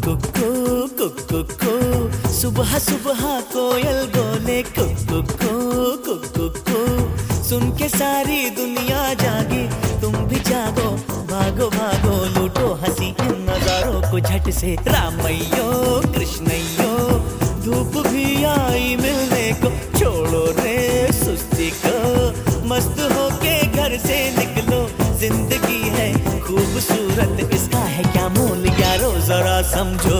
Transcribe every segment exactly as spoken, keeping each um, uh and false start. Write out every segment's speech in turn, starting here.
कुकु कुकु सुबह सुबह कोयल बोले कुकु कुकु, सुन के सारी दुनिया जागी, तुम भी जागो, भागो भागो लूटो हंसी इन नजारों को झट से। रामैयो कृष्णैयो धूप भी आई मिलने को, छोड़ो रे सुस्ती को, मस्त होके घर से निकलो, जिंदगी है खूबसूरत, इसका है क्या मोल यारो जरा समझो।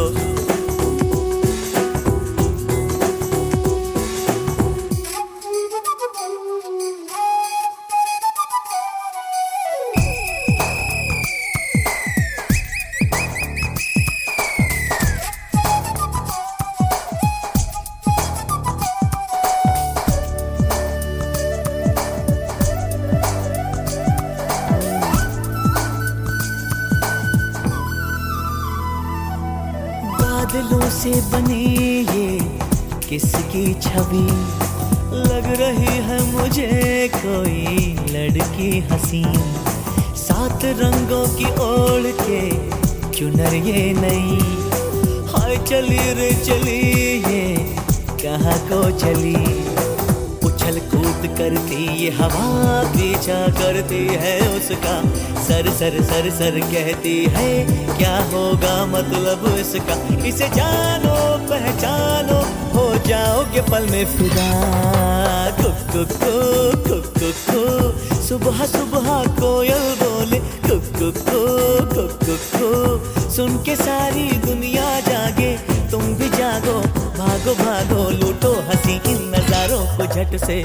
बादलों से बने ये किसकी छवि, लग रही है मुझे कोई लड़की हसीन, सात रंगों की ओढ़ के चुनर ये नई, हाय चली रे चली ये कहाँ को चली, उछल कूद करती ये हवा पीछा करती है उसका, सर सर सर सर कहती है क्या होगा मतलब इसका, इसे जानो पहचानो हो जाओगे पल में फिदा। कुकु कुकु सुबह सुबह कोयल बोले कुकु कुकु, सुन के सारी दुनिया जागे, तुम भी जागो, भागो भागो लूटो हंसी इन नजारों को झट से।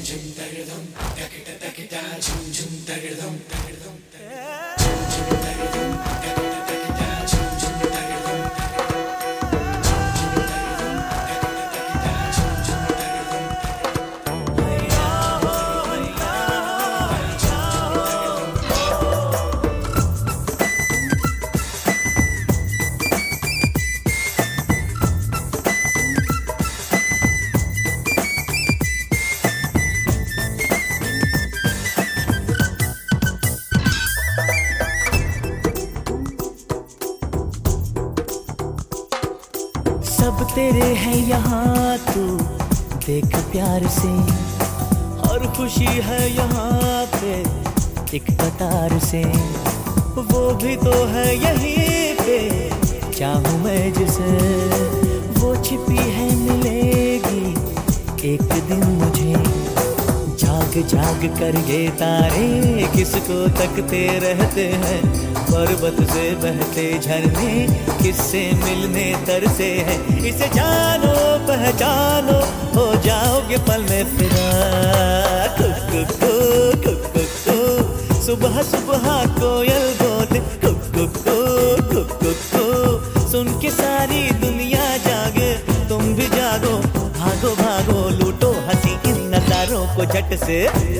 सब तेरे है यहाँ तू देख प्यार से, हर खुशी है यहाँ पे एक कतार से, वो भी तो है यहीं पे चाहूँ मैं जिसे, वो छिपी है मिलेगी एक दिन मुझे, जाग जाग कर ये तारे किसको तकते रहते हैं, पर्वत से बहते झरने किससे मिलने तरसे हैं, इसे जानो पहचानो हो जाओगे पल में फिदा। कुकु कुकु सुबह सुबह कोयल बोले कुकु कुकु, सुन के सारी दुनिया जागे, तुम भी जागो, भागो भागो लूटो हंसी इन नजारों को झट से।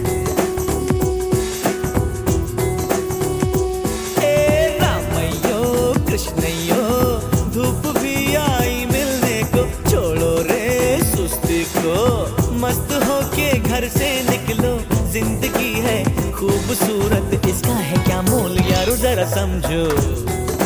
कृष्णैयो धूप भी आई मिलने को, छोड़ो रे सुस्ती को, मस्त होके घर से निकलो, जिंदगी है खूबसूरत, इसका है क्या मोल यारो जरा समझो।